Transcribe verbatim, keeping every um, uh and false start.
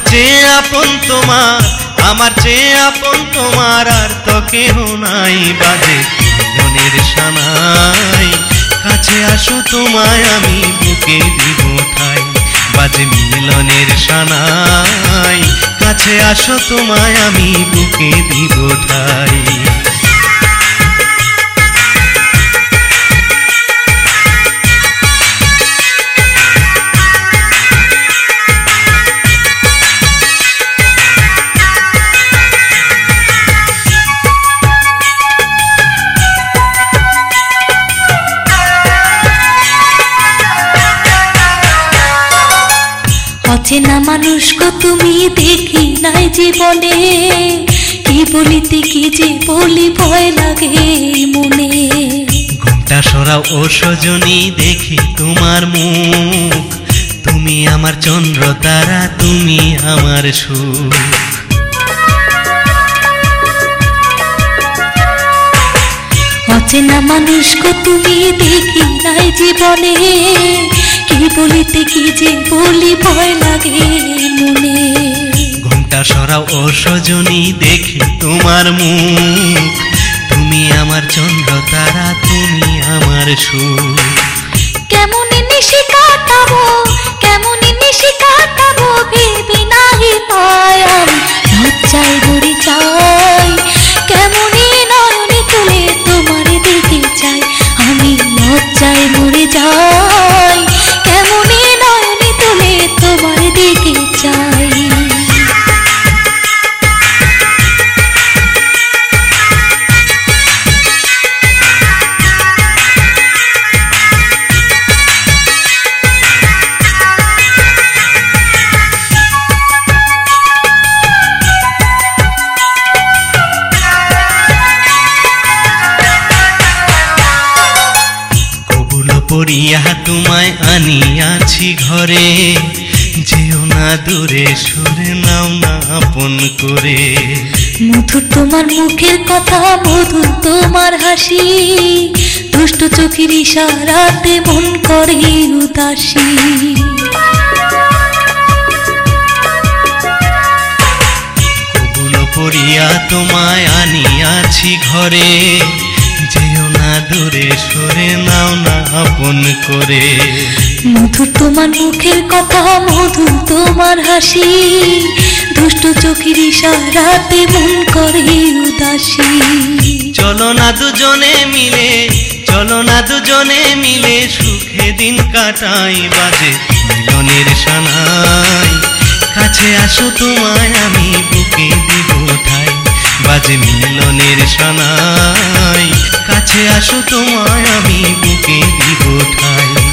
চেয়ে আপন তোমার, আমার চেয়ে আপন তোমার আর তো কেহ নাই। বাজে মিলনের সানাই, কাছে আসো তোমায় আমি বুকে দিব ঠাই। বাজে মিলনের সানাই, কাছে আসো তোমায় আমি বুকে দিব ঠাই। অচেনা মানুষকে তুমি দেখি নাই জীবনে, কি বলিতে কি যে বলি ভয় লাগে মনে। ঘুমটা সরাও ও সজনী দেখি তোমার মুখ, তুমি আমার চন্দ্র তারা, তুমি আমার সুখ। অচেনা মানুষকে তুমি দেখি নাই জীবনে, কি বলিতে কি যে বলি ভয় লাগে মনে। ঘুমটা সরাও ও সজনী দেখি তোমার মুখ, তুমি আমার চন্দ্র তারা, তুমি আমার সুখ। কেমন নিশি কাটাবো, কেমন নিশি কাটাবো ভেবে নাহি পাই আমি, লজ্জায় মরে যাই। কেমন নয়নে তুলে তোমার দেখে চাই আমি, লজ্জায় মরে যাই। কেমন নয়নে তুলে তোমার দেখে চাই। পড়িয়া তোমায় আনিয়াছি ঘরে, যেও না দূরে সরে নাও না আপন করে। মধুর তোমার মুখের কথা, মধুর তোমার হাসি, দুষ্ট চোখের ইশারাতে মন করে উদাসী। কবুল পড়িয়া তোমায় আনিয়াছি ঘরে, যেও না দূরে সরে নাও না আপন করে। মধুর তোমার মুখের কথা, মধুর তোমার হাসি, দুষ্ট চোখের ইশারাতে মন করে উদাসী। চলো না দুজনে মিলে, চলো না দুজনে মিলে সুখে দিন কাটাই। বাজে মিলনের সানাই, কাছে আসো তোমায় আমি বুকে দিব ঠাই। বাজে মিলনের সানাই, কাছে আসো তোমায় আমি বুকে দিব ঠাই।